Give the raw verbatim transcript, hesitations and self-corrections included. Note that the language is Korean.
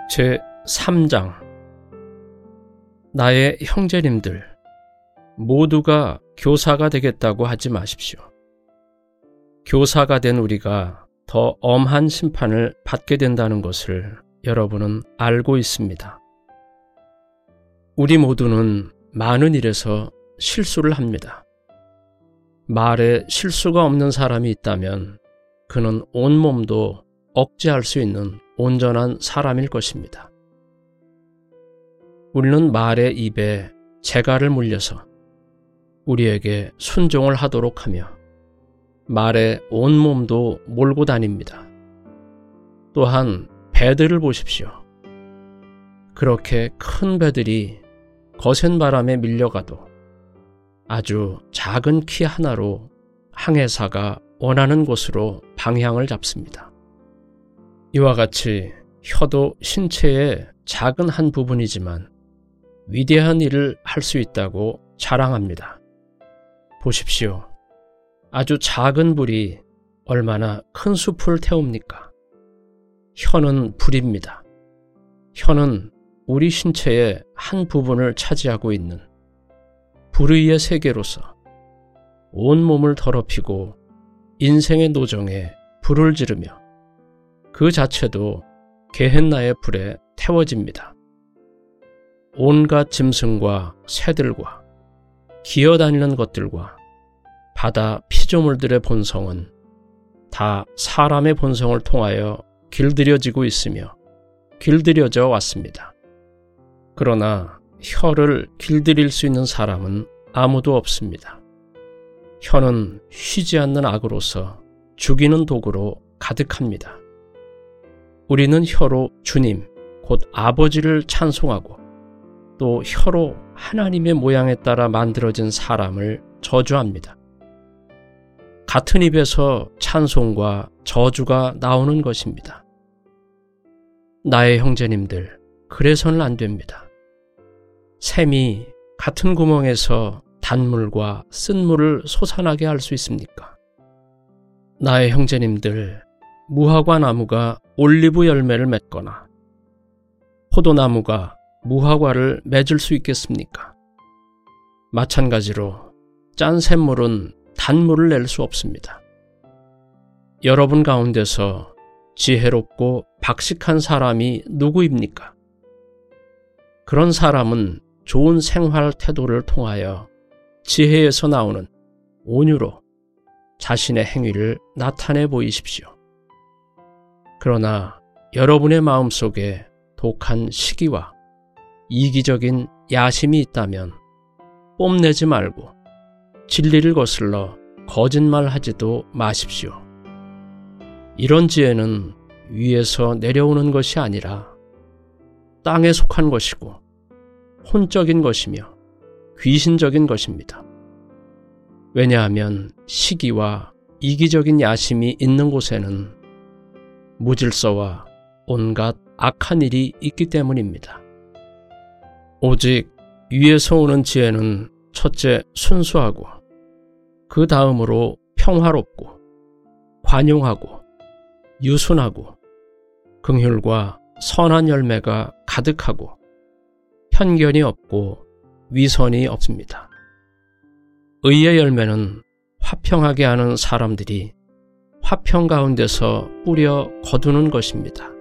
제삼 장. 나의 형제님들, 모두가 교사가 되겠다고 하지 마십시오. 교사가 된 우리가 더 엄한 심판을 받게 된다는 것을 여러분은 알고 있습니다. 우리 모두는 많은 일에서 실수를 합니다. 말에 실수가 없는 사람이 있다면 그는 온몸도 억제할 수 있는 온전한 사람일 것입니다. 우리는 말의 입에 재갈을 물려서 우리에게 순종을 하도록 하며 말에 온몸도 몰고 다닙니다. 또한 배들을 보십시오. 그렇게 큰 배들이 거센 바람에 밀려가도 아주 작은 키 하나로 항해사가 원하는 곳으로 방향을 잡습니다. 이와 같이 혀도 신체의 작은 한 부분이지만 위대한 일을 할 수 있다고 자랑합니다. 보십시오. 아주 작은 불이 얼마나 큰 숲을 태웁니까? 혀는 불입니다. 혀는 우리 신체의 한 부분을 차지하고 있는 불의의 세계로서 온몸을 더럽히고 인생의 노정에 불을 지르며 그 자체도 게헨나의 불에 태워집니다. 온갖 짐승과 새들과 기어다니는 것들과 바다 피조물들의 본성은 다 사람의 본성을 통하여 길들여지고 있으며 길들여져 왔습니다. 그러나 혀를 길들일 수 있는 사람은 아무도 없습니다. 혀는 쉬지 않는 악으로서 죽이는 도구로 가득합니다. 우리는 혀로 주님, 곧 아버지를 찬송하고 또 혀로 하나님의 모양에 따라 만들어진 사람을 저주합니다. 같은 입에서 찬송과 저주가 나오는 것입니다. 나의 형제님들, 그래서는 안 됩니다. 샘이 같은 구멍에서 단물과 쓴물을 솟아나게 할 수 있습니까? 나의 형제님들, 무화과 나무가 올리브 열매를 맺거나 포도나무가 무화과를 맺을 수 있겠습니까? 마찬가지로 짠 샘물은 단물을 낼 수 없습니다. 여러분 가운데서 지혜롭고 박식한 사람이 누구입니까? 그런 사람은 좋은 생활 태도를 통하여 지혜에서 나오는 온유로 자신의 행위를 나타내 보이십시오. 그러나 여러분의 마음속에 독한 시기와 이기적인 야심이 있다면 뽐내지 말고 진리를 거슬러 거짓말하지도 마십시오. 이런 지혜는 위에서 내려오는 것이 아니라 땅에 속한 것이고 혼적인 것이며 귀신적인 것입니다. 왜냐하면 시기와 이기적인 야심이 있는 곳에는 무질서와 온갖 악한 일이 있기 때문입니다. 오직 위에서 오는 지혜는 첫째 순수하고 그 다음으로 평화롭고 관용하고 유순하고 긍휼과 선한 열매가 가득하고 편견이 없고 위선이 없습니다. 의의 열매는 화평하게 하는 사람들이 화평 가운데서 뿌려 거두는 것입니다.